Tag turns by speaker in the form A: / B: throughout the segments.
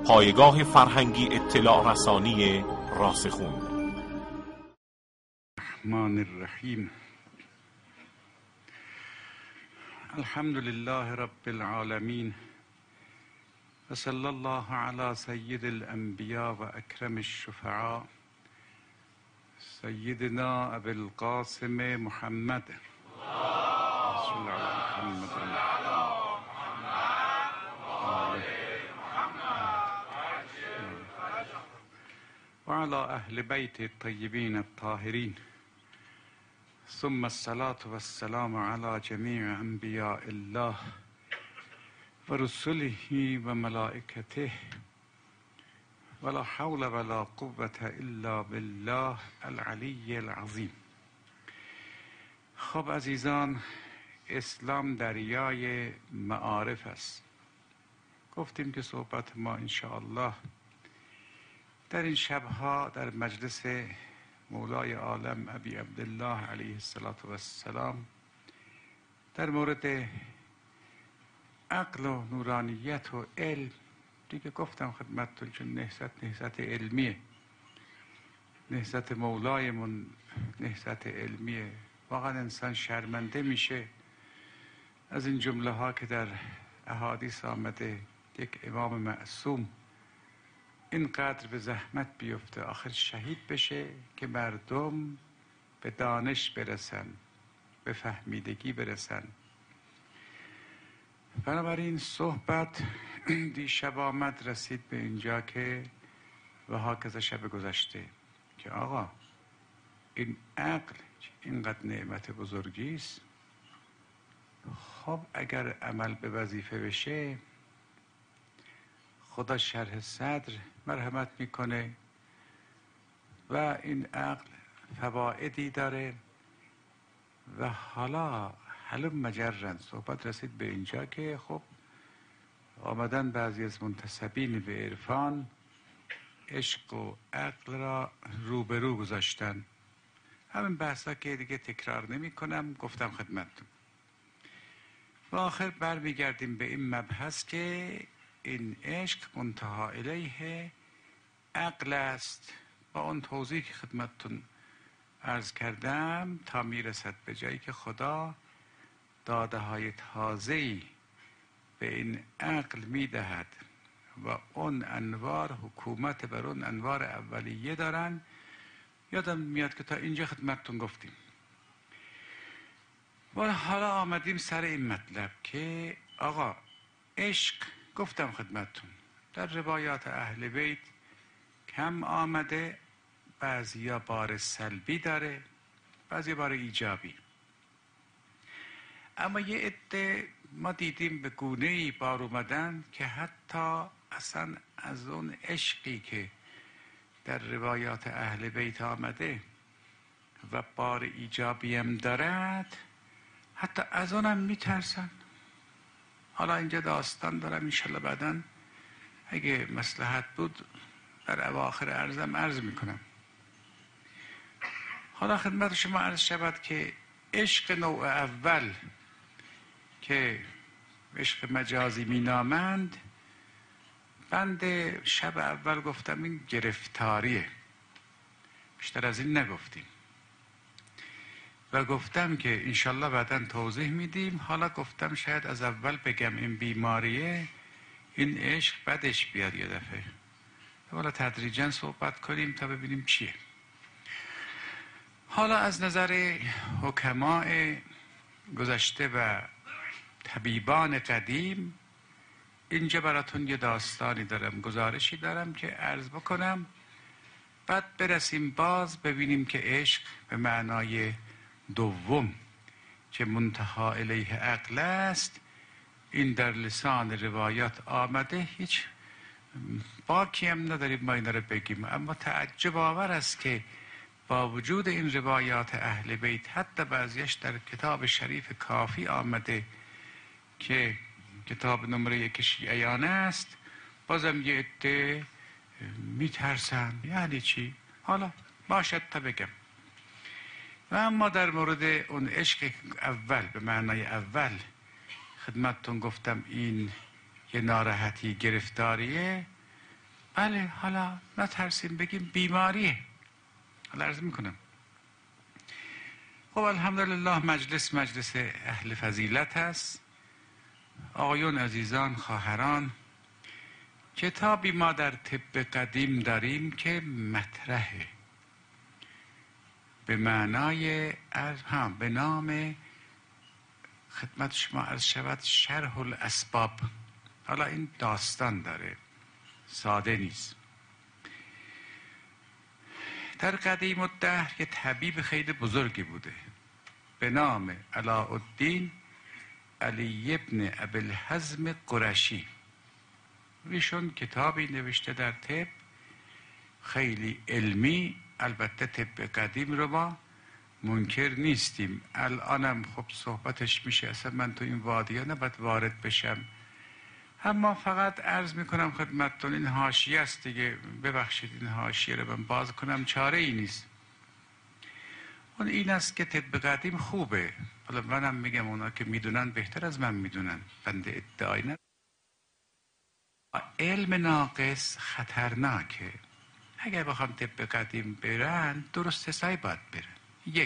A: پایگاه فرهنگی اطلاع رسانی راسخون.
B: الرحمن الرحیم. الحمد لله رب العالمین و صلی الله علی سید الانبیاء و اکرم الشفعاء سیدنا ابی القاسم محمد رسول الله محمد و علی اهل بیت الطیبین الطاهرین، ثم الصلاة والسلام على جمیع انبیاء الله و رسله و ملائکته ولا حول ولا قوة الا بالله العلی العظیم. خب عزیزان، اسلام دریای معارف است. گفتیم که صحبت ما انشاءالله در این شبها در مجلس مولای عالم ابی عبدالله علیه السلام در مورد عقل و نورانیت و علم، دیگه گفتم خدمتتون چون نهضت علمیه، نهضت مولایمون نهضت علمیه. واقعا انسان شرمنده میشه از این جمله ها که در احادیث آمده یک امام معصوم اینقدر به زحمت بیفته آخر شهید بشه که مردم به دانش برسن، به فهمیدگی برسن. بنابراین صحبت دیشب آمد رسید به اینجا که و هاکذا شب گذشته که آقا این عقل اینقدر نعمت بزرگی است. خب اگر عمل به وظیفه بشه خدا شرح صدر مرحمت میکنه و این عقل فوائدی داره. و حالا حلم مجرن صحبت رسید به اینجا که خب آمدن بعضی از منتسبین به عرفان عشق و عقل را روبرو گذاشتن. همین بحثا که دیگه تکرار نمی کنم، گفتم خدمتتون. و آخر برمیگردیم به این مبحث که این عشق منتهی الیه عقل است. با اون توضیح که خدمتتون عرض کردم تا میرسد به جایی که خدا داده های تازه‌ای به این عقل میدهد و اون انوار حکومت بر اون انوار اولیه دارن. یادم میاد که تا اینجا خدمتتون گفتیم. و حالا آمدیم سر این مطلب که آقا عشق، گفتم خدمتتون در روایات اهل بیت کم آمده، بعضیا بار سلبی داره، بعضی بار ایجابی. اما یه عده ما دیدیم به گونه‌ای بار اومدن که حتی اصلا از اون عشقی که در روایات اهل بیت آمده و بار ایجابی هم دارد حتی از اونم میترسن. حالا اینجا داستان دارم، انشالله بعداً اگه مصلحت بود در اواخر عرضم عرض میکنم. حالا خدمت شما عرض شود که عشق نوع اول که عشق مجازی مینامند، بند شب اول گفتم این گرفتاریه، بیشتر از این نگفتیم و گفتم که انشالله بعداً توضیح میدیم. حالا گفتم شاید از اول بگم این بیماریه، این عشق بدش بیاد یه دفعه. حالا تدریجاً صحبت کنیم تا ببینیم چیه. حالا از نظر حکماء گذشته و طبیبان قدیم اینجا براتون یه داستانی دارم، گزارشی دارم که عرض بکنم، بعد برسیم باز ببینیم که عشق به معنای دوم که منتهی الیه عقل است، این در لسان روایات آمده. هیچ باکی هم نداریم ما اینا رو بگیم، اما تعجب آور است که با وجود این روایات اهل بیت حتی بعضیش در کتاب شریف کافی آمده که کتاب نمره 1 شیعیانه است، بازم یه عده میترسن. یعنی چی؟ حالا باشد تا بگم. و اما در مورد اون عشق اول به معنای اول خدمتتون گفتم این یه ناراحتی گرفتاریه. بله حالا نترسیم بگیم بیماریه. حالا عرض میکنم خب الحمدلله مجلس اهل فضیلت هست. آقایون عزیزان، خواهران، کتابی ما در طب قدیم داریم که مطرحه به معنای به نام خدمت شما عرض شود شرح الاسباب. حالا این داستان داره، ساده نیست. در قدیم الدهر یه طبیب خیلی بزرگی بوده به نام علاءالدین علی ابن ابوالحزم قرشی. ایشون کتابی نوشته در طب خیلی علمی. البته طب قدیم رو ما منکر نیستیم، الانم خب صحبتش میشه، اصلا من تو این وادیه نباید وارد بشم، اما فقط عرض میکنم خدمتتون این حاشیه است دیگه، ببخشید این حاشیه رو من باز کنم، چاره ای نیست. اون این است که طب قدیم خوبه. حالا منم میگم اونا که میدونن بهتر از من میدونن، بنده ادعای ندارم. علم ناقص خطرناکه. اگر بخوام طب قدیم برن درست حسابی باید برن.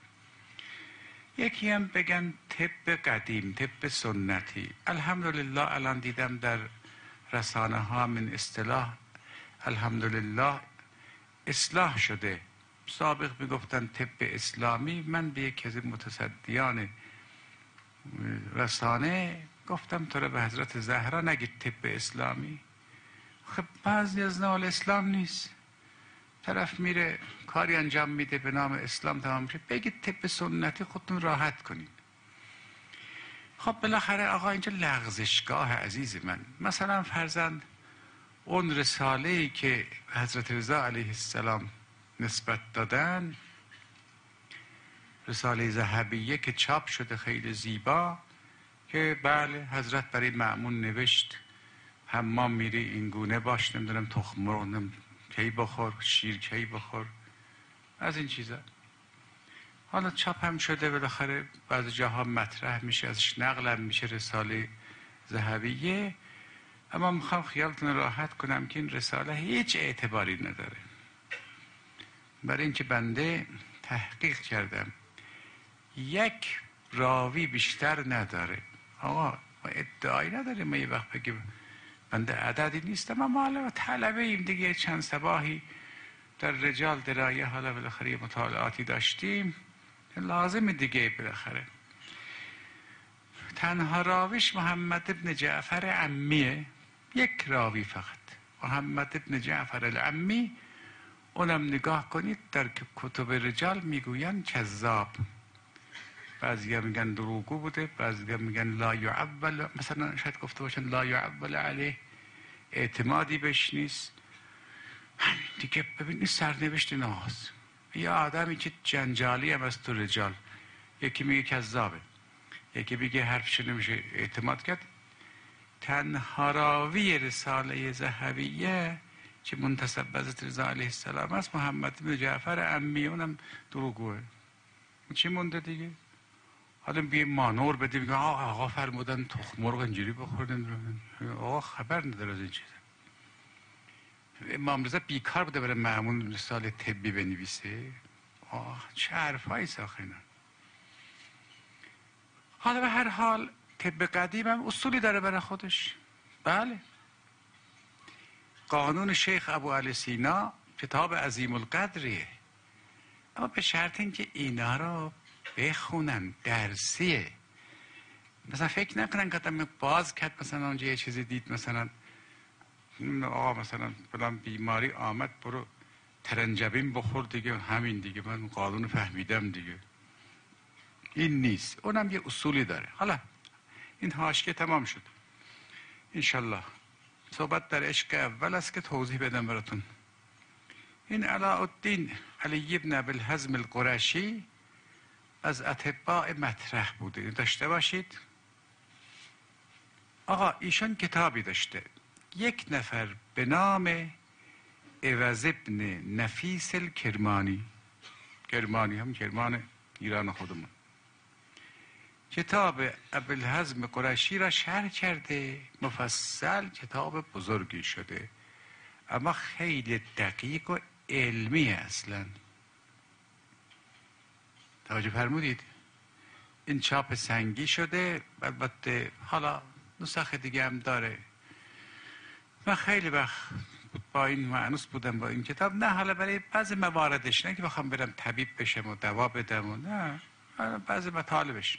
B: یکی هم بگن طب قدیم، طب سنتی. الحمدلله الان دیدم در رسانه ها من اصطلاح الحمدلله اصلاح شده. سابق میگفتن طب اسلامی. من به یکی از متصدیان رسانه گفتم تو را به حضرت زهرا نگید طب اسلامی. خب بعضی از نال اسلام نیست، طرف میره کاری انجام میده به نام اسلام تمام میشه، بگید طب سنتی خودتون راحت کنید. خب بالاخره آقا اینجا لغزشگاه عزیز من. مثلا فرزند اون رساله‌ای که حضرت رضا علیه السلام نسبت دادن، رساله ذهبیه که چاپ شده خیلی زیبا، که بله حضرت برای مأمون نوشت حمام میری این گونه باش، نمیدونم تخم مرغ کی بخور، شیر کی بخور، از این چیزا. حالا چاپ هم شده، بالاخره بعضی جاها مطرح میشه، ازش نقلم میشه رساله ذهبیه. اما میخوام خیالتون راحت کنم که این رساله هیچ اعتباری نداره. برای اینکه بنده تحقیق کردم، یک راوی بیشتر نداره. آقا ما ادعایی نداریم ما یه وقت بگیم بنده عددی نیستم، اما حالا طلبه ایم دیگه، چند صباحی در رجال درایه حالا بالاخره مطالعاتی داشتیم، لازم دیگه بالاخره. تنها راویش محمد ابن جعفر عمیه، یک راوی فقط، محمد ابن جعفر العمی. اونم نگاه کنید در کتب رجال میگوین کذاب، بعضی میگن دروغگو بوده، بعضی میگن لا یعول، مثلا شاید گفته باشن لا یعول علیه، اعتمادی بهش نیست. همین دیگه. ببینید سرنوشت ناز. یه آدمی که جنجالی هم از تو رجال، یکی میگه کذابه، یکی میگه حرفش نمیشه اعتماد کرد. تنها راوی رساله ذهبیه که منتسب به حضرت رضا علیه السلام است محمد بن جعفر عمی، اونم دروغگوه. چی مونده دیگه؟ حالا بیه مانور بده بگه آقا فرمودن تخم مرغ اینجوری بخوردن، آقا خبر نداره از این چیزا. امام رضا بیکار بوده برای مأمون رساله طبی بنویسه؟ چه حرفایی ساخنن. حالا به هر حال طب قدیم هم اصولی داره برای خودش. بله، قانون شیخ ابو علی سینا کتاب عظیم القدریه، اما به شرط اینکه اینا رو بخونن، درسیه. مثلا فکر نکنن که آدم باز کرد مثلا اونجا یه چیزی دید، مثلا آقا مثلا فلان بیماری آمد برو ترنجبین بخور دیگه، همین دیگه من قانون فهمیدم دیگه. این نیست، اونم یه اصولی داره. حالا این حاشیه تمام شد. انشالله صحبت در عشق اول است که توضیح بدم براتون. این علاءالدین علی ابن ابوالحزم القرشی از اطباء مطرح بوده، داشته باشید. آقا ایشان کتابی داشته، یک نفر به نام عوض ابن نفیس الکرمانی، کرمانی هم کرمان ایران خودمون، کتاب ابوالحزم قرشی را شرح کرده، مفصل کتاب بزرگی شده. اما خیلی دقیق و علمی اصلا. توجه فرمودید؟ این چاپ سنگی شده، البته حالا نسخه دیگه هم داره. من خیلی وقت با این معنوس بودم با این کتاب، نه حالا برای بعضی مواردش، نه که بخوام برم طبیب بشم و دوا بدم و نه، بعضی مطالبش.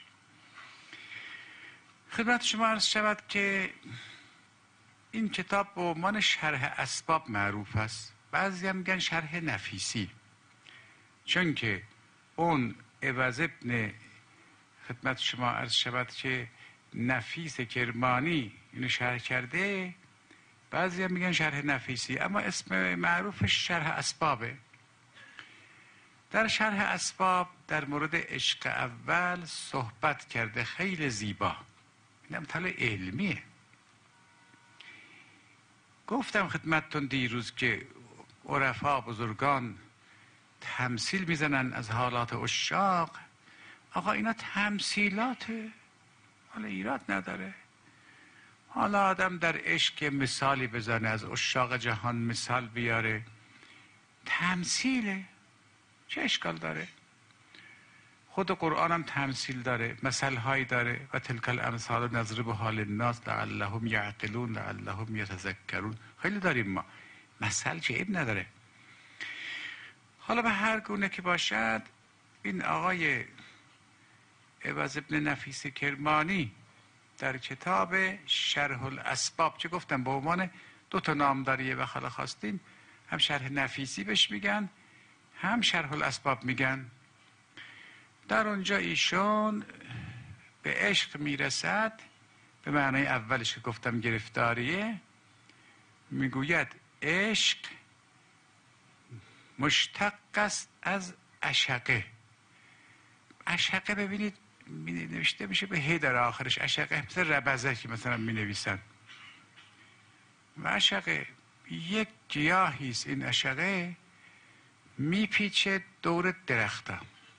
B: خدمت شما عرض شود که این کتاب به عنوان شرح اسباب معروف است. بعضی هم میگن شرح نفیسی، چون که اون عوض ابن خدمت شما عرض شود که نفیس کرمانی اینو شرح کرده. بعضی هم میگن شرح نفیسی، اما اسم معروفش شرح اسبابه. در شرح اسباب در مورد عشق اول صحبت کرده، خیلی زیبا. این مطالعه علمیه. گفتم خدمتتون دیروز که عرفا بزرگان تمثیل میزنن از حالات عشاق. آقا اینا تمثیلاته، حالا ایراد نداره. حالا آدم در عشق مثالی بزنه، از عشاق جهان مثال بیاره، تمثیله، چه اشکال داره؟ خود قرآن هم تمثیل داره، مثل هایی داره. و تلک الامثال نضربها للناس لعلهم یعقلون لعلهم یتذکرون. خیلی داریم ما مثل، چه عیب نداره. حالا به هر گونه که باشد، این آقای عوض ابن نفیس کرمانی در کتاب شرح الاسباب، چه گفتم به عنوان 2 نام داریه و خاله خواستین، هم شرح نفیسی بهش میگن، هم شرح الاسباب میگن. در اونجا ایشون به عشق میرسد، به معنای اولش که گفتم گرفتاریه. میگوید عشق مشتق است از عشقه. عشقه ببینید نوشته میشه به هی در آخرش. عشقه مثل ربزه که مثلا می نویسن. و عشقه یک گیاهی است. این عشقه میپیچه دور درختا.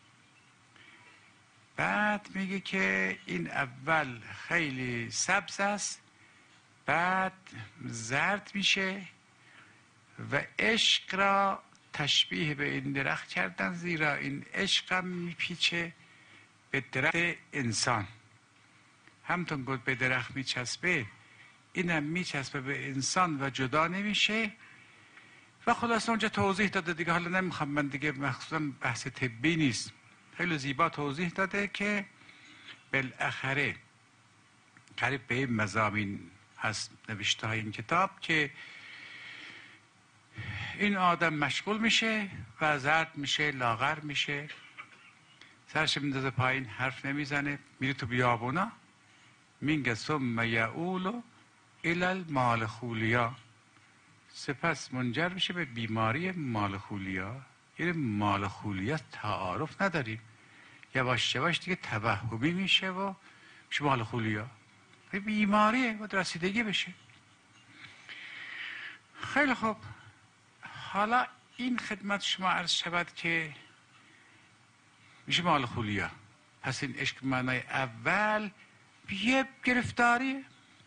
B: بعد میگه که این اول خیلی سبز است، بعد زرد میشه و عشق را تشبیه به این درخت کردن، زیرا این عشق هم میپیچه به درخت انسان. همطور گفت به درخت میچسبه، اینم میچسبه به انسان و جدا نمیشه. و خلاصه اونجا توضیح داده دیگه، حالا نمیخوام من دیگه، مخصوصا بحث طبی نیست، خیلی زیبا توضیح داده که بالاخره قریب به این مضامین هست نوشته های این کتاب که این آدم مشغول میشه و زرد میشه، لاغر میشه، سرش میندازه پایین، حرف نمیزنه، میره تو بیابونا، میگه ثم یعول الی المالخولیا، سپس منجر میشه به بیماری مالخولیا. یعنی مالخولیا تعارف نداریم، یواش یواش دیگه توهمی میشه و میشه مالخولیا، بیماریه و رسیدگی بشه. خیلی خوب، حالا این خدمت شما عرض شود که میشه مالخولیا. پس این عشق معنای اول یه گرفتاریه.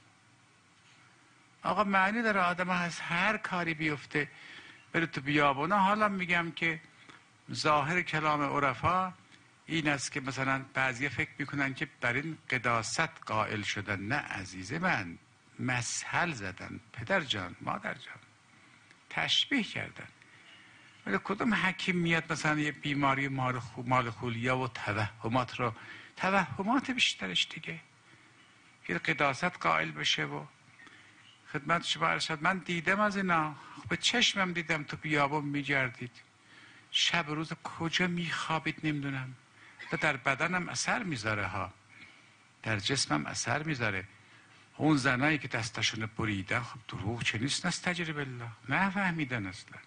B: آقا معنی داره آدم هست هر کاری بیفته بره تو بیابونا. حالا میگم که ظاهر کلام عرفا این است که مثلا بعضی فکر میکنن که بر این قداست قائل شدن. نه عزیز من، مثل زدن، پدر جان مادر جان، تشبیه کردن. ولی کدوم حکیم میاد مثلا یه بیماری مالخولیا و توهمات رو، توهمات بیشترش دیگه، که قداست قائل بشه. و خدمت شما ارشد من دیدم از اینا، به چشمم دیدم تو بیابون میگردید، شب روز کجا میخوابید نمیدونم، و در بدنم اثر میذاره ها، در جسمم اثر میذاره. اون زنایی که دستشون بریدن، خب دروغ چه نیست از تجربه الله، نه فهمیدن اصلا.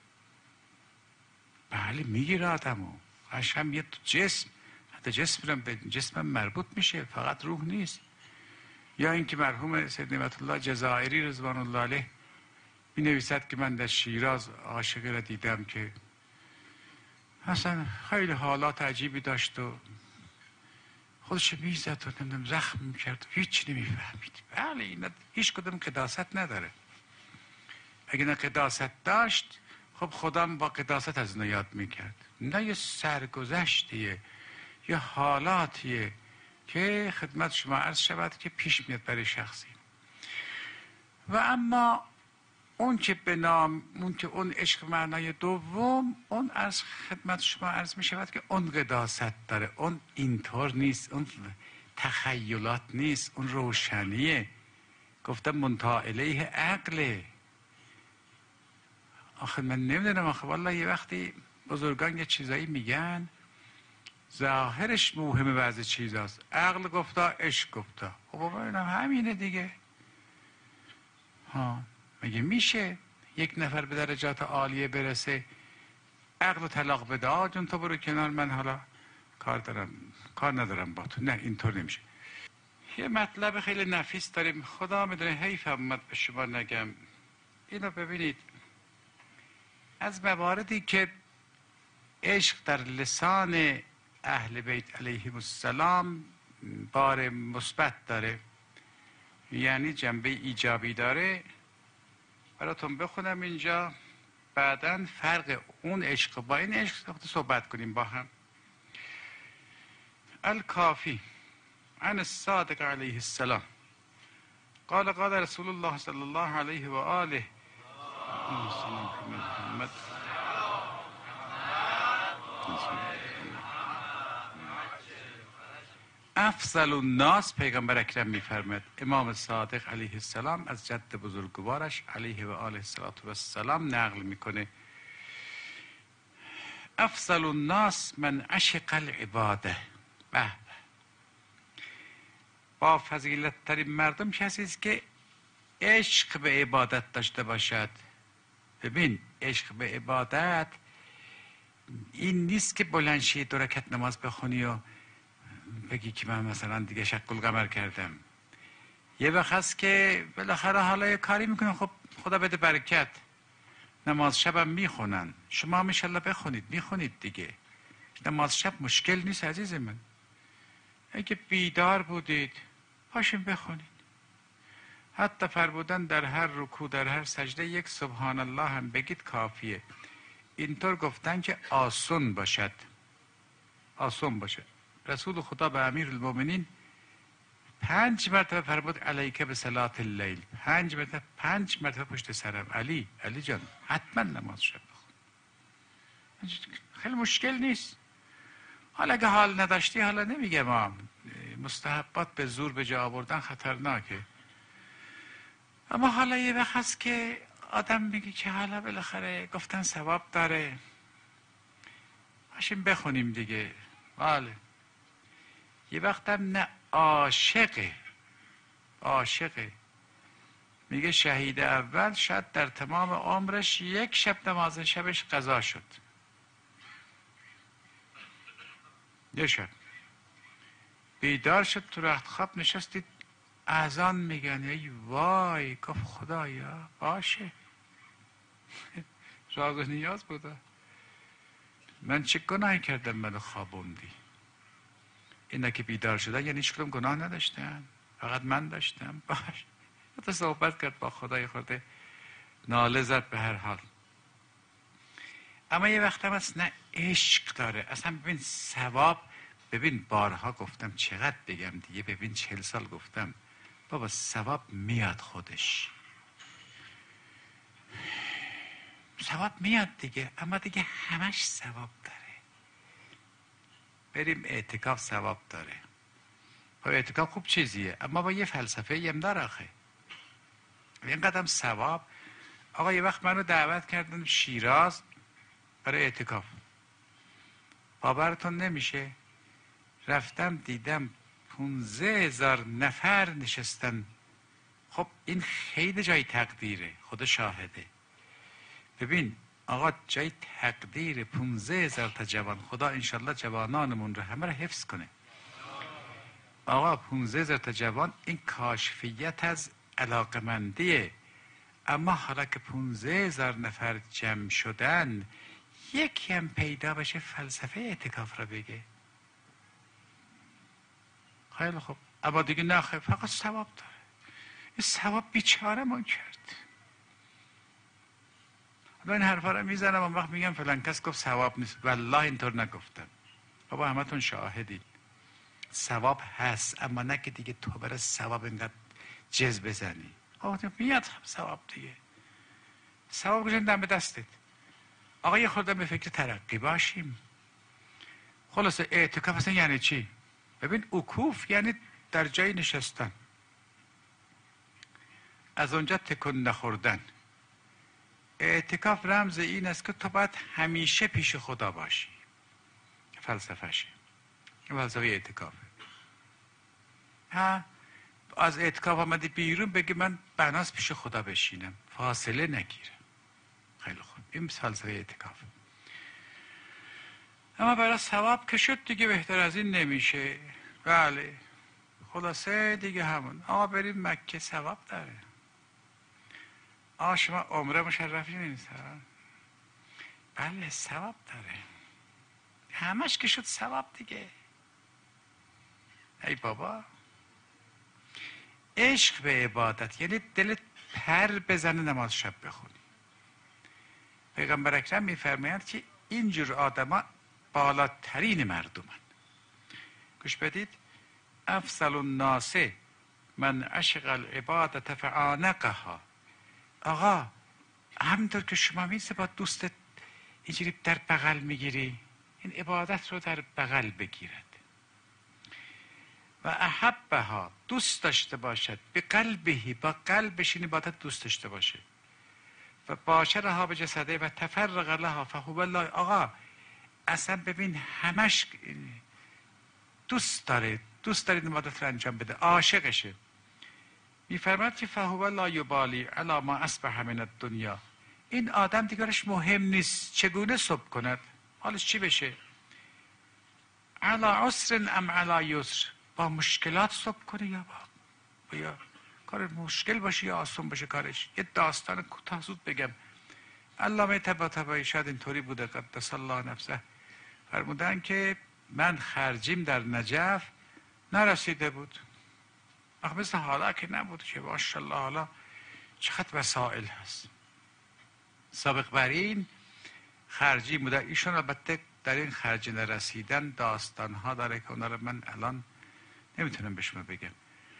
B: بله میگیره آدمو، هم یه جسم، حتی جسم به جسمم مربوط میشه، فقط روح نیست. یا اینکه مرحوم سید نعمت الله جزائری رضوان الله علیه می نویسد که من در شیراز عاشقی را دیدم که اصلا خیلی حالات عجیبی داشت و خودش میزد و نمیدونم زخم میکرد، هیچ نمیفهمید. بله اینا هیچ کدوم قداست نداره. اگه نه قداست داشت، خب خدا با قداست از اینا یاد میکرد. نه یه سرگذشتیه، یه حالاتیه که خدمت شما عرض شود که پیش میاد برای شخصی. و اما اون که به نام اون عشق معنای دوم، اون از خدمت شما عرض می شود که اون قداست داره، اون اینطور نیست، اون تخیلات نیست، اون روشنیه. گفتم منتهی الیه عقله. آخه من نمیدونم، آخه والله یه وقتی بزرگان یه چیزایی میگن ظاهرش موهمه، بعضی چیزاست عقل گفتا عشق گفتا. خب ببینم همینه دیگه. ها مگه میشه یک نفر به درجات عالیه برسه عقل و طلاق بده؟ جون تو برو کنار، من حالا کار ندارم با تو. نه اینطور نمیشه. یه مطلب خیلی نفیس داریم، خدا میدونه حیفم اومد به شما نگم. اینو ببینید، از مواردی که عشق در لسان اهل بیت علیهم السلام بار مثبت داره، یعنی جنبه ایجابی داره، براتون بخونم اینجا، بعداً فرق اون عشق با این عشق صحبت کنیم با هم. الکافی عن الصادق علیه السلام قال قال رسول الله صلی الله علیه و آله محمد افضل الناس، پیغمبر اکرم میفرماید، امام صادق علیه السلام از جد بزرگوارش علیه و آله السلام نقل میکنه، افضل الناس من عشق العباده. به با فضیلت ترین مردم کسی است که عشق به عبادت داشته باشد. ببین عشق به عبادت این نیست که بلند شی 2 رکعت نماز بخونی و بگی که من مثلا دیگه شق القمر کردم. یه وقت هست که بالاخره حالا یه کاری میکنن، خب خدا بده برکت، نماز شبم میخونن. شما هم انشالله بخونید، میخونید دیگه. نماز شب مشکل نیست عزیز من. اگه بیدار بودید پاشین بخونید. حتی فرمودن در هر رکوع در هر سجده یک سبحان الله هم بگید کافیه. اینطور گفتن که آسون باشد، آسون باشد. رسول خدا به امیر المؤمنین 5 مرتبه فرمود علیک به صلاة اللیل. 5 مرتبه پشت سرم، علی جان حتما نماز شب بخون. خیلی مشکل نیست. حالا اگه حال نداشتی، حالا نمیگه ما مستحبات به زور به جا آوردن خطرناکه، اما حالا یه وقت هست که آدم میگه که حالا بالاخره گفتن ثواب داره، باشیم بخونیم دیگه. بله یه وقت هم نه، عاشقه میگه شهید اول شاید در تمام عمرش 1 شب نماز شبش قضا شد. 1 شب بیدار شد، تو رخت خواب نشستید اذان میگن، ای وای، گفت خدایا باشه. راز و نیاز بوده، من چه گناهی کردم منو خوابوندی؟ اینا که بیدار شدن یعنی هیچ کدوم گناه نداشتن، فقط من داشتم. باش تو صحبت کرد با خدای خورده، ناله زد. به هر حال اما یه وقت هم هست نه، عشق داره اصلا. ببین ثواب، ببین بارها گفتم، چقدر بگم دیگه، ببین 40 سال گفتم بابا ثواب میاد خودش، ثواب میاد دیگه، اما دیگه همش ثواب داره. بریم اعتکاف ثواب داره. خب اعتکاف خوب چیزیه، اما با یه فلسفه یم داره آخه. این قدم ثواب. آقا یه وقت منو دعوت کردن شیراز برای اعتکاف، باورتون نمیشه رفتم دیدم 15,000 نفر نشستن. خب این خیلی جای تقدیره، خدا شاهده. ببین آقا جای تقدیر 15,000 تا جوان، خدا انشالله جوانانمون رو همه رو حفظ کنه. آقا 15,000 تا جوان، این کاشفیت از علاقمندیه. اما حالا که 15,000 نفر جمع شدن، یکی هم پیدا بشه فلسفه اعتکاف رو بگه، خیلی خوب. اما دیگه نه، فقط ثواب داره. این ثواب بیچاره من کرد. حالا این حرفا رو میزنم اون وقت میگم فلان کس گفت ثواب نیست. والله اینطور نگفتم. بابا همتون شاهدین. ثواب هست، اما نه که دیگه تو برای ثواب اینقدر جز بزنی. آقا میاد ثواب دیگه. ثواب گذاشتن دم دستت. آقا یه خورده به فکر ترقی باشیم. خلاصه اعتکاف اصلا یعنی چی؟ ببین وقوف یعنی در جای نشستن، از اونجا تکون نخوردن. اعتکاف رمز این است که تو باید همیشه پیش خدا باشی. فلسفهشه، فلسفه اعتکافه. ها از اعتکاف آمدی بیرون بگی من بناس پیش خدا بشینم، فاصله نگیرم. خیلی خوب، این فلسفه اعتکافه. اما برای ثواب که شد دیگه بهتر از این نمیشه. بله خلاصه دیگه همون. آقا بریم مکه ثواب داره. آقا شما عمره مشرفی نیست. بله ثواب داره. همش که شد ثواب دیگه. ای بابا، عشق به عبادت یعنی دلت پر بزنه نماز شب بخونی. پیغمبر اکرم میفرمایند که اینجور آدما بالاترین مردمن. گوش بدید. افضل الناس من عشق العبادت فعانقها. آقا همینطور که شما میزه با دوستت اینجوری در بغل میگیری، این عبادت رو در بغل بگیرد. و احبها دوست داشته باشد، به قلبهی با قلبش این عبادت دوست داشته باشه. و باشرها به جسده و تفرق لها فهو الله. آقا اصلا ببین همش دوست داره این عبادت رو انجام بده، عاشقشه. میفرماد که فهو لا یبالی علی ما اصبح من الدنیا. این آدم دیگرش مهم نیست چگونه صبح کند، حالش چی بشه. علی عسر ام علی یسر. با مشکلات صبح کنه یا کار مشکل باشه یا آسان باشه کارش. یه داستان کوتاه زود بگم. علامه طباطبایی شاید اینطوری بوده قدس الله نفسه، فرمودن که من خرجیم در نجف نرسیده بود. مثل حالا که نبود که ماشاءالله حالا چقدر وسائل هست. سابق بر این خرجی بوده. ایشون البته در این خرجی نرسیدن داستان ها داره که اونا رو من الان نمیتونم به شما بگم.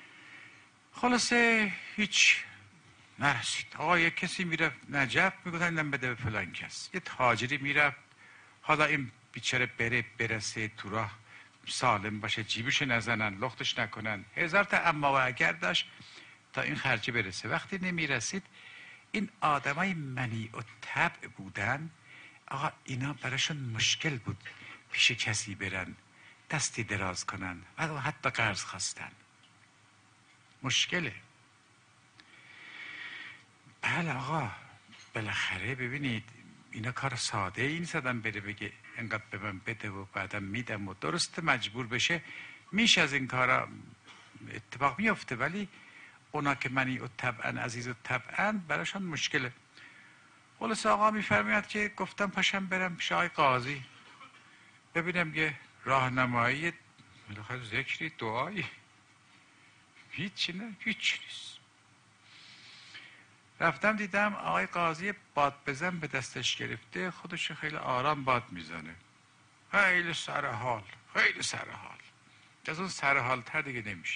B: خلاصه هیچ نرسید. آقا یک کسی میرفت نجف میگفتن اینم بده به فلان کس. یه تاجری میرفت، حالا این بیچاره برسه تو راه سالم باشه، جیبش نزنن، لختش نکنن، هزار تا اما و اگر داشت تا این خرجی برسه. وقتی نمیرسید این آدمای منیع و طبع بودن. آقا اینا براشون مشکل بود پیش کسی برن دستی دراز کنن و حتی قرض خواستن. مشکله. بله آقا بالاخره ببینید اینا کار ساده این نیستن بره بگه انقدر به من بده و بعدم میدم و درست مجبور بشه. میشه از این کارا اتفاق میفته، ولی اونا که منیع و طبعا عزیز و طبعا براشون مشکله. خلاص آقا میفرماید که گفتم پاشم برم پیش آقای قاضی ببینم یه راهنمایی، بالاخره ذکری دعایی. هیچی نه، هیچ نیست. رفتم دیدم آقای قاضی باد بزن به دستش گرفته، خودش خیلی آرام باد میزنه. خیلی سرحال، خیلی سرحال. از اون سرحال تر دیگه نمیشه.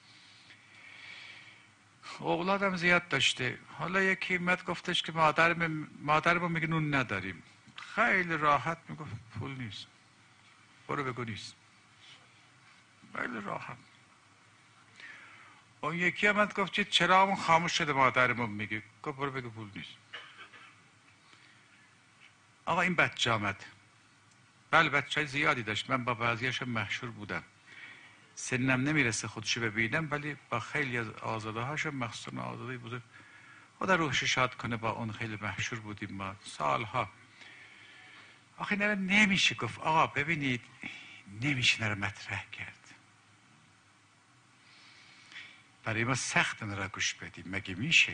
B: اولادم زیاد داشته. حالا یکی اومد گفتش که مادرمون میگه نون نداریم. خیلی راحت میگفت پول نیست، برو بگو نیست. خیلی راحت. اون یکی اومد گفت چرا همون خاموش شده مادرمون میگه، گفت برو بگو پول نیست. آقا این بچه آمد. بله بچه های زیادی داشت، من با بعضیاشون مشهور بودم. سنم نمیرسه خودشو ببینم، ولی با خیلی از آزاده هاشون مخصوصا آزاده بوده. خدا روحش شاد کنه، با اون خیلی مشهور بودیم ما سالها. آخه اینا نمیشه گفت. آقا ببینید نمیشه اینا رو مطرح کرد. برای ما سخت اینا رو گوش بدیم. مگه میشه؟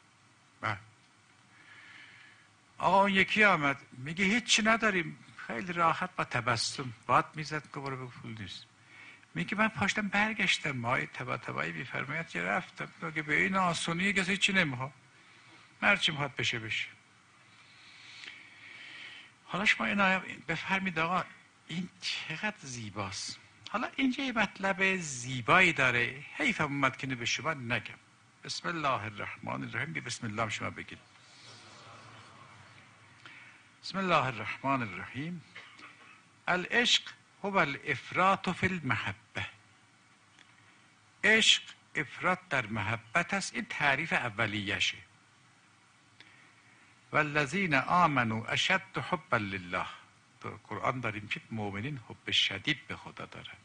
B: آقا اون یکی آمد میگه هیچی نداریم. خیلی راحت با تبسم باد میزد که برو بگو پول نیست. میگه من پاشتم برگشتم. مای طباطبایی میفرماید که رفتم که به این آسونی کسی هیچی نمیخواد، هرچی میخواد بشه. حالا شما اینا بفرمید آقا این چقدر زیباست. حالا اینجا یه مطلب زیبایی داره، حیفم اومد که به شما نگم. بسم الله الرحمن الرحیم. بسم الله شما بگید. بسم الله الرحمن الرحیم. العشق هو الافراط فی المحبه. عشق افراط در محبت است. این تعریف اولیشه. والذین آمنوا اشد حبا لله. در قرآن داریم که مؤمنین حب شدید به خدا دارن.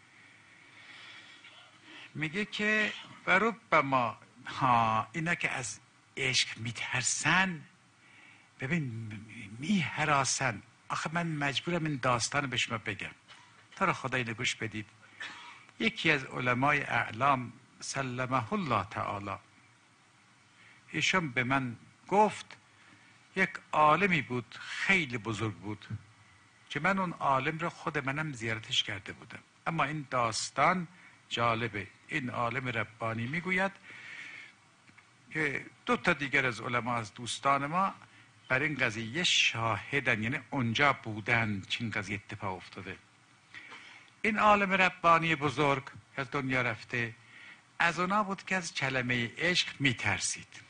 B: میگه که و ربما اینا که از عشق میترسن، ببین میهراسن. آخه من مجبورم این داستان به شما بگم تا را خدا اینو گوش بدید. یکی از علمای اعلام سلمه الله تعالی، ایشون به من گفت یک عالمی بود خیلی بزرگ بود که من اون عالم رو خود منم زیارتش کرده بودم. اما این داستان جالبه. این عالم ربانی میگوید که 2 تا دیگر از علما از دوستان ما بر این قضیه شاهدن، یعنی اونجا بودن چین قضیه اتفاق افتاده. این عالم ربانی بزرگ از دنیا رفته، از اونا بود که از کلمه عشق میترسید.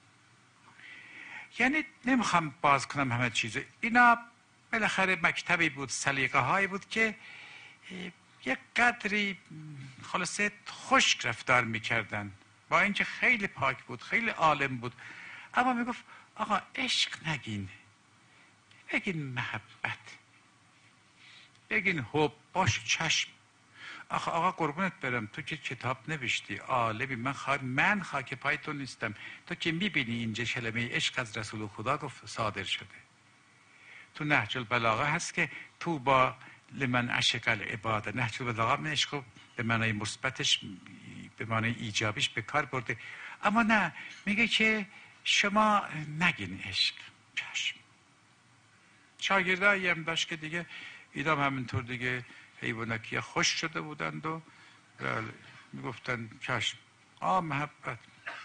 B: یعنی نمیخوام باز کنم همه چیزو. اینا بالاخره مکتبی بود، سلیقه هایی بود که یک قدری خلاصه خشک رفتار میکردن، با اینکه خیلی پاک بود، خیلی عالم بود، اما میگفت آقا عشق نگین، بگین محبت، بگین حب. باش چشم. آقا قربونت برم، تو که کتاب نوشتی، عالمی، من خاک پای تو نیستم. تو که میبینی اینجا کلمه عشق از رسول خدا گفت صادر شده. تو نهج البلاغه هست که تو با لمن عشق العباده. نهج البلاغه من عشق به معنای مثبتش، به معنای ایجابیش به کار برده. اما نه، میگه که شما نگین عشق. چشم. شاگردایی هم داشت که دیگه ایدام همینطور دیگه حیوانکی خوش شده بودند و میگفتن چشم. محبت.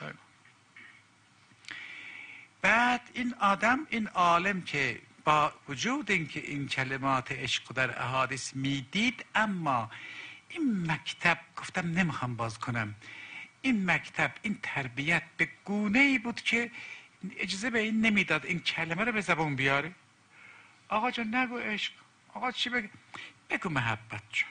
B: بعد این آدم، این عالم که با وجود اینکه این کلمات عشق در احادیث میدید، اما این مکتب، گفتم نمیخوام باز کنم، این مکتب، این تربیت به گونه‌ای بود که اجازه به این نمیداد این کلمه رو به زبان بیاره. آقا جان نگو عشق. آقا چی بگو محبت. چشم.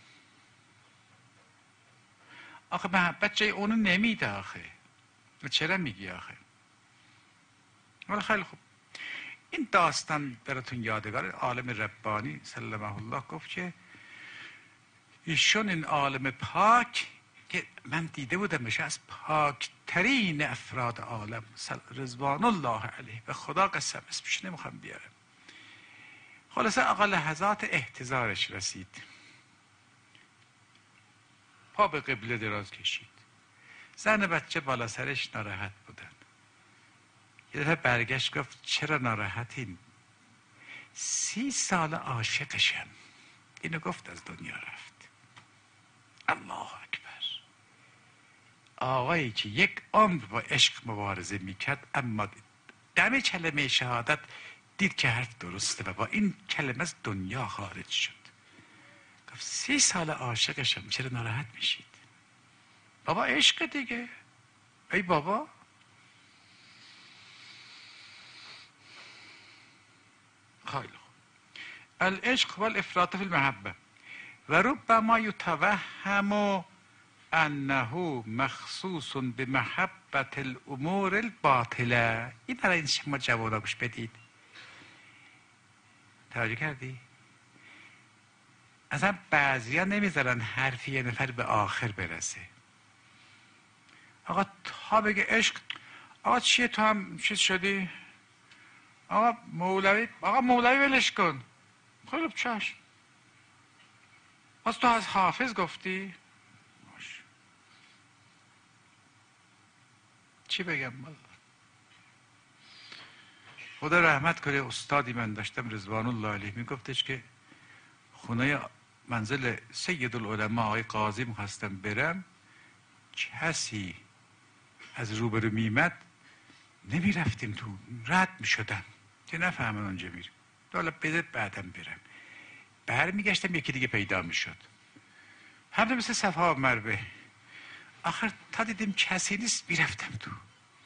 B: آخه محبت جای اونو نمیده. آخه چرا میگی آخه؟ ولی خیلی خوب. این داستان براتون یادگار. عالم ربانی سلمه الله گفت که ایشون این عالم پاک که من دیده بودمش، از پاکترین افراد عالم رضوان الله علیه، به خدا قسم اسمش نمیخوام بیارم. خلاصه آقا لحظات احتضارش رسید، پا به قبله دراز کشید، زن بچه بالا سرش ناراحت بودن. یه دفعه برگشت گفت چرا ناراحتین؟ 30 سال عاشقشم. اینو گفت از دنیا رفت. الله اکبر. آقایی که یک عمر با عشق مبارزه میکرد، اما دم کلمه شهادت دید که حرف درسته و با این کلمه از دنیا خارج شد. گفت 30 سال عاشقشم، چرا ناراحت میشید؟ بابا عشق دیگه. ای بابا. خیلی خوب. العشق والافراط فی المحبه و ربما یتوهم انه مخصوص بمحبت الامور الباطله. این برای این شما جوابا گوش بدید. توجه کردی؟ اصلا بعضی ها نمیذارن حرفی یه نفر به آخر برسه. آقا تا بگه عشق، آقا چیه تو هم چیز شدی؟ آقا مولوی ولش کن. خیلی چشم. باز تو از حافظ گفتی؟ باش. چی بگم والله؟ خدا رحمت کنه. استادی من داشتم رضوان الله علیه، میگفتش که خونه منزل سید العلماء آقای قاضی میخواستم برم، کسی از روبرو میمد نمیرفتیم تو، رد میشدن که نفهمن اونجا میریم. حالا بده بعدم برم. برمیگشتم یکی دیگه پیدا میشد. هم مثل صفا و مروه. آخر تا دیدیم کسی نیست میرفتم تو.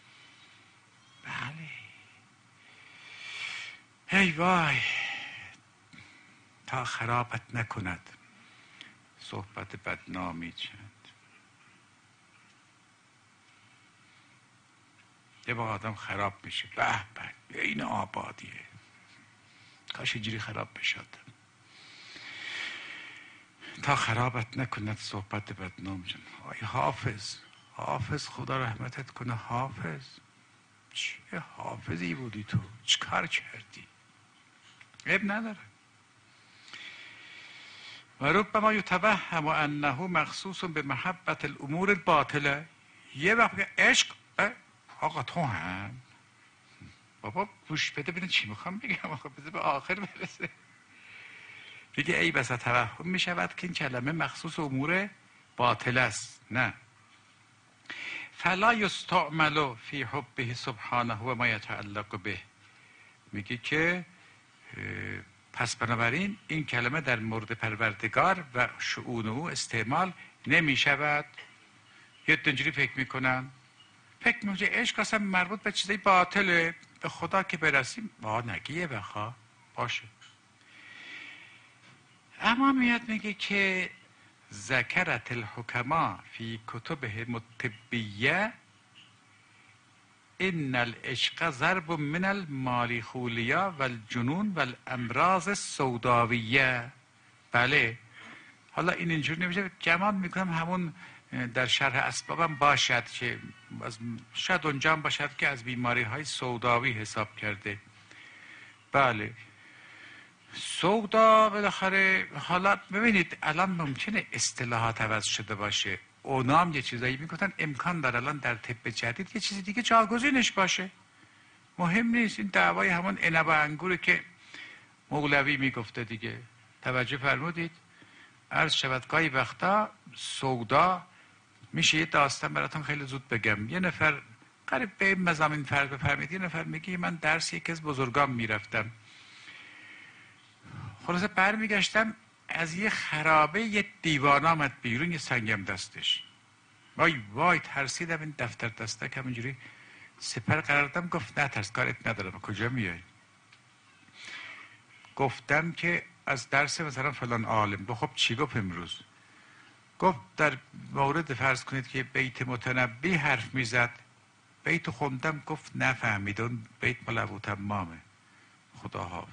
B: بله. ای وای، تا خرابت نکند صحبت بدنامی چند. یه با آدم خراب میشه، به به این آبادیه، کاش اینجوری خراب بشد. تا خرابت نکند صحبت بدنام چند. آی حافظ خدا رحمتت کنه. حافظ چه حافظی بودی تو؟ چه کار کردی؟ عیب نداره. و ربما یتوهم انه مخصوص به محبت الامور الباطله. یه وقت عشق، آقا تو هم بابا گوش بده ببین چی میخوام بگم، آقا بذار به آخر برسه. دیگه ای بسا توهم میشود که این کلمه مخصوص امور باطل است. نه، فلا یستعمل فی حبه سبحانه و ما یتعلق به. میگه که پس بنابراین این کلمه در مورد پروردگار و شؤون او استعمال نمی شود. یه اینجوری فکر میکنن، فکر میکنه عشق اصلا مربوط به چیزای باطله، به خدا که برسیم نگیه بخوا باشه. اما میاد میگه که ذکرت الحکما فی کتبه الطبیه ان العشق ضرب من المالیخولیا و الجنون و الامراض السوداویه. بله، حالا این اینجور نمیشه، گمان میکنم همون در شرح اسبابم باشد که شاید اونجا هم باشد که از بیماری های سوداوی حساب کرده. بله، سودا بالاخره. حالا ببینید الان ممکنه اصطلاحات عوض شده باشه، اونام یه چیزایی میگفتن، امکان داره الان در طب جدید یه چیز دیگه جاگزینش باشه. مهم نیست. این دعوای همون عنب و انگوره که مولوی میگفته دیگه. توجه فرمودید؟ عرض شود گاهی وقتا سودا میشه یه داستان براتون خیلی زود بگم. یه نفر قریب به این مضامین فرق بفرمید، یه نفر میگه من درس یکی از بزرگان میرفتم، خلاصه برمیگشتم از یه خرابه یه دیوان آمد بیرون، یه سنگم دستش. وای ترسیدم، این دفتر دستک همینجوری سپر قرار دادم. گفت نه ترس، کارت ندارم. کجا میای؟ گفتم که از درس مثلا فلان عالم. خب چی گفت امروز؟ گفت در مورد فرض کنید که بیت متنبی حرف میزد، بیت خوندم، گفت نفهمید اون بیت مال ابو تمامه. خدا حافظ.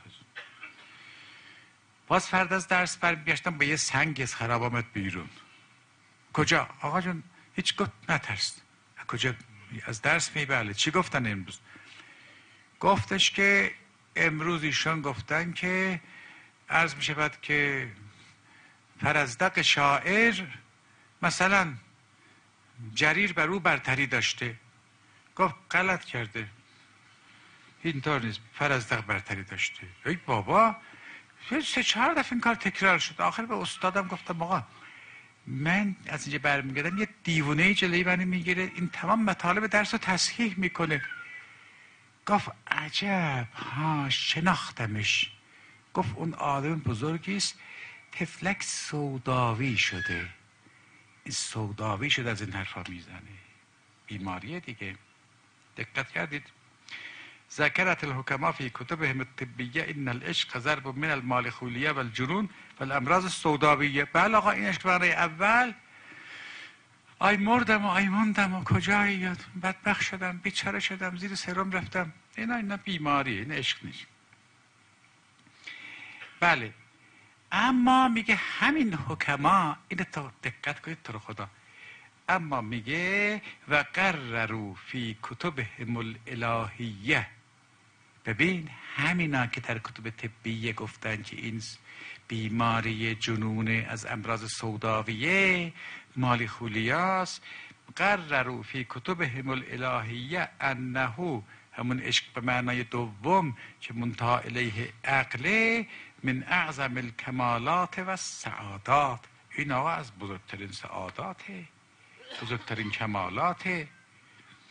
B: باز فرد از درس برمیگشتم به یه سنگ از خراب آمد بیرون. کجا؟ آقا جون هیچ. گفت نترس. کجا؟ از درس می. بله. چی گفتن امروز؟ گفتش که امروز ایشان گفتن که عرض می شود که فرزدق شاعر مثلا جریر بر او برتری داشته. گفت غلط کرده، اینطور نیست، فرزدق برتری داشته. ای بابا، 3-4 دفعه این کار تکرار شد. آخر به استادم گفتم آقا من از اینجا برمیگردم یه دیوونه جلوی من میگیره، این تمام مطالب درس رو تصحیح میکنه. گفت عجب، شناختمش. گفت اون آدم بزرگی است، تفلک سوداوی شده. این سوداوی شده از این حرفا میزنه. بیماریه دیگه. دقت کردید؟ ذکرت الحکما فی کتبهم الطبیه ان العشق ضرب من المالیخولیا و الجنون و الامراض السوداویه. بله آقا، این عشق برای اول آی مردم و آی موندم و کجایی، بدبخت شدم، بیچاره شدم، زیر سرم رفتم. اینا بیماریه، این عشق نیست. بله، اما میگه همین حکما، این تا دقت کنید تو رو خدا، اما میگه و قرروا فی کتبهم الالهیه. ببین همینا که در کتب طبیه گفتن که این بیماری جنون از امراض سوداویه مالیخولیاست، قرروا فی کتبهم الالهیه انه، همون عشق به معنای دوم که منتهی الیه عقله، من اعظم الکمالات و السعادات. این آقا از بزرگترین سعاداته، بزرگترین کمالاته.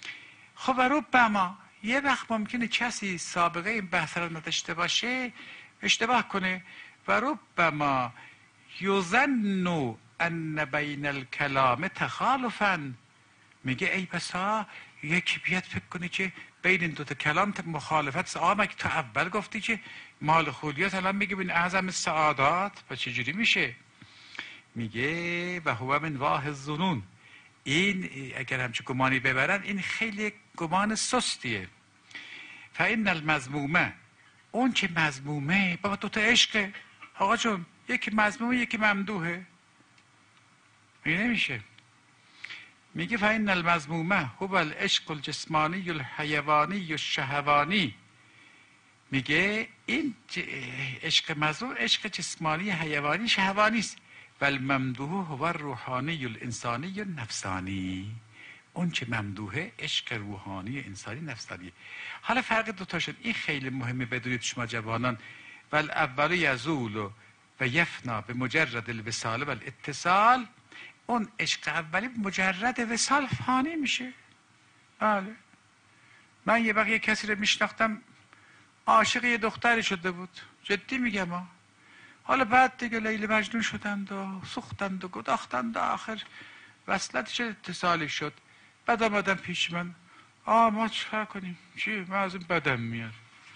B: خب ربما یه وقت ممکنه کسی سابقه این بحث رو نداشته باشه، اشتباه کنه. و ربما یظن ان بین الکلام تخالفا، میگه ای بسا یکی بیاد فکر کنه که بین این دوتا کلام مخالفت. مگه تو اول گفتی که مال خولیات، الان میگه بین اعظم السعادات، و چجوری میشه؟ میگه و هو من واه الظنون. این اگر همچه گمانی ببرن این خیلی گمان سستیه. فان المذمومه، اون که مذمومه بابا دوتا عشقه آقا جون، یکی مذمومه یکی ممدوحه، میگه نمیشه. میگه فان المذمومه هو العشق الجسمانی الحیوانی الشهوانی. میگه این عشق مذموم عشق جسمانی حیوانی شهوانی است. و الممدوح هو الروحانی الانسانی النفسانی. اون که ممدوحه عشق روحانی انسانی نفسانی. حالا فرق دوتا شد. این خیلی مهمه بدونید شما جوانان. و الاول یزول و یفنا به مجرد الوصال و الاتصال. اون عشق اولی مجرد وصال فانی میشه. بله، من یه وقت یه کسی رو میشناختم عاشق یه دختری شده بود، جدی میگم ها. حالا بعد دیگه لیل مجنون شدند و سوختند و گداختند و آخر وصلتش اتصالی شد. بعد آمدن پیش من، ما چکار کنیم؟ چی؟ من از این بدم میاد.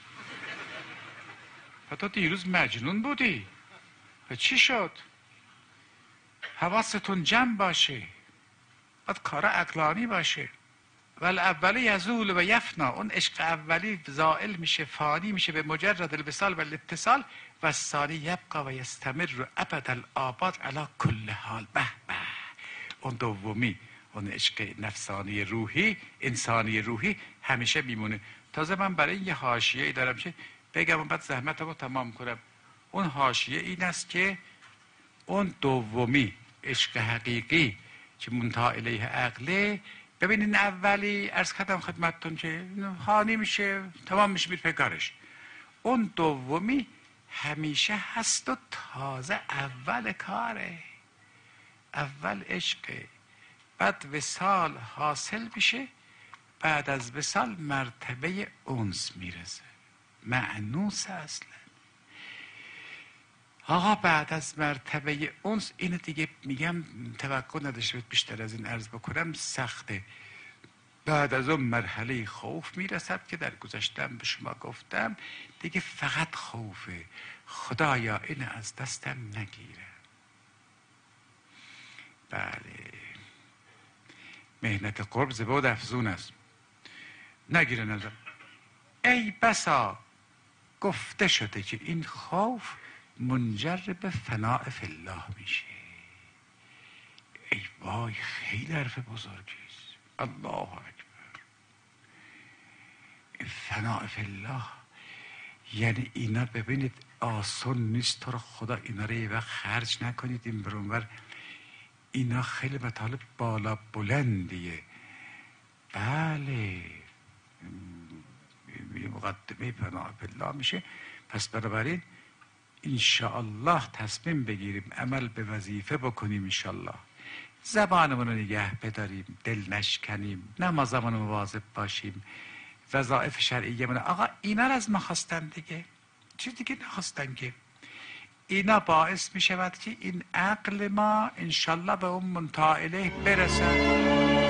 B: تو دیروز مجنون بودی و چی شد؟ حواستون جمع باشه، باید کار عقلانی باشه. ولی اولی یزول و یفنا، اون عشق اولی زائل میشه فانی میشه به مجرد الوصال و الاتصال. و ثانی یبقى و یستمر ابد الآباد علی کل حال. به به، اون دومی اون عشق نفسانی روحی انسانی روحی همیشه میمونه. تازه من برای یه حاشیه‌ای دارم که بگم و بعد زحمتمو تمام کنم. اون حاشیه این است که اون دومی عشق حقیقی که منتهی الیه عقله، ببینین اولی عرض کردم خدمتتون که هانی میشه تمام میشه میره پکارش. اون دومی همیشه هست و تازه اول کاره، اول عشقه. بعد وصال حاصل میشه، بعد از وصال مرتبه انس میرسه، مأنوس اصلا. آقا بعد از مرتبه انس اینو دیگه میگم توقع نداشته باید بیشتر از این عرض بکنم، سخته. بعد از اون مرحله خوف میرسد که در گذشتم به شما گفتم دیگه فقط خوفه، خدایا این از دستم نگیره. بله، مهنت قرب زباد افزون است، نگیره نظر. ای بسا گفته شده که این خوف منجر به فناء فی الله میشه. ای وای، خیلی حرف بزرگی است. الله اکبر. فناء فی الله یعنی اینا ببینید آسان نیست. تو رو خدا اینا رو یه وقت خرج نکنید این برونور. اینا خیلی مطالب بالا بلندیه. بله، مقدمه فناء فی الله میشه. پس بنابراین انشاءالله تصمیم بگیریم عمل به وظیفه بکنیم، انشاءالله زبانمون رو نگه بداریم، دل نشکنیم، نمازمون رو مواظب باشیم، وظایف شرعیه من. آقا اینا رو از ما خواستن دیگه، چیز دیگه نخواستن که. اینا باعث می شود که این عقل ما انشالله به اون منتهی الیه برسد.